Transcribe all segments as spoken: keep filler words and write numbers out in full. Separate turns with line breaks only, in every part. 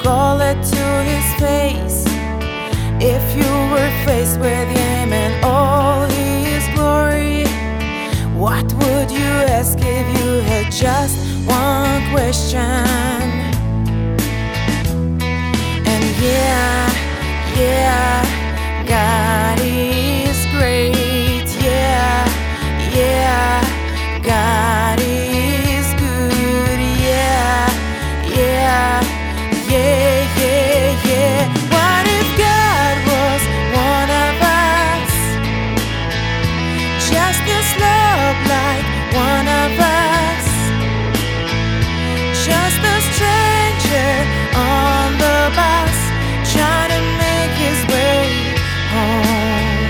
call it to his face. If you were faced with him and all his glory, what would you ask if you had just one question? And yeah, yeah, God is great. Yeah, yeah, God is good. Yeah, yeah, yeah, yeah, yeah. What if God was one of us? Just as love like one of us. Just a stranger on the bus, trying to make his way home.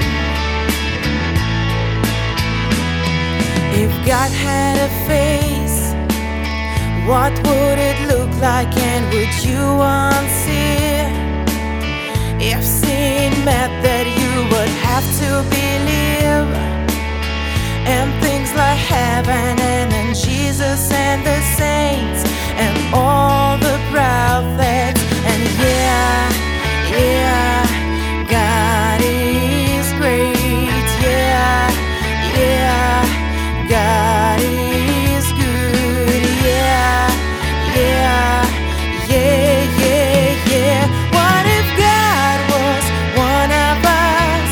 If God had a face, what would it look like, and would you want to see? If sin meant that you would have to believe in things like heaven and in Jesus and the saints and all the prophets, and yeah, yeah, God is great. Yeah, yeah, God is good. Yeah, yeah, yeah, yeah, yeah. What if God was one of us?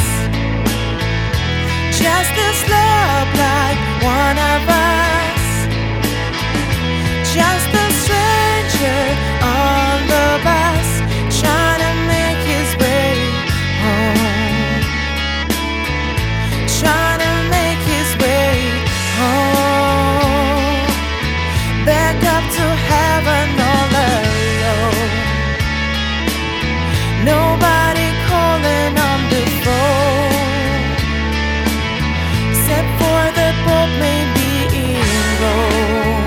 Just as love like one of us. Just a stranger on the bus, trying to make his way home. Trying to make his way home. Back up to heaven all alone. Nobody calling on the phone, except for the Pope maybe in Rome.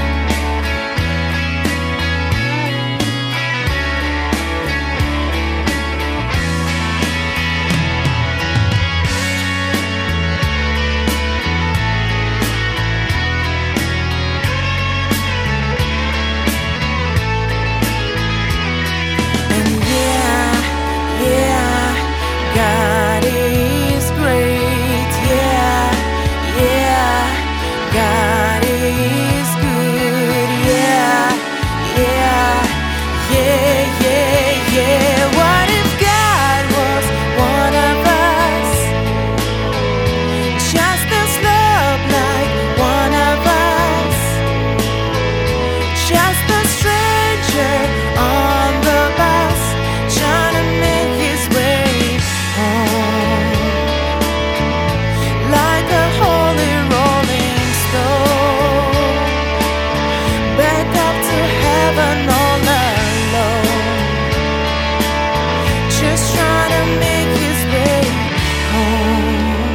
God is great. Yeah, yeah, God is good. Yeah, yeah, yeah, yeah, yeah. What if God was one of us? Just as love like one of us. Just a stranger on the bus, trying to make his way home. Like a holy rolling stone, back up to heaven all alone. Just trying to make his way home.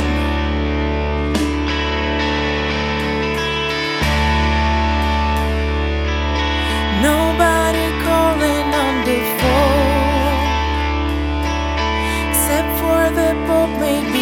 Nobody calling on the phone, except for the Pope maybe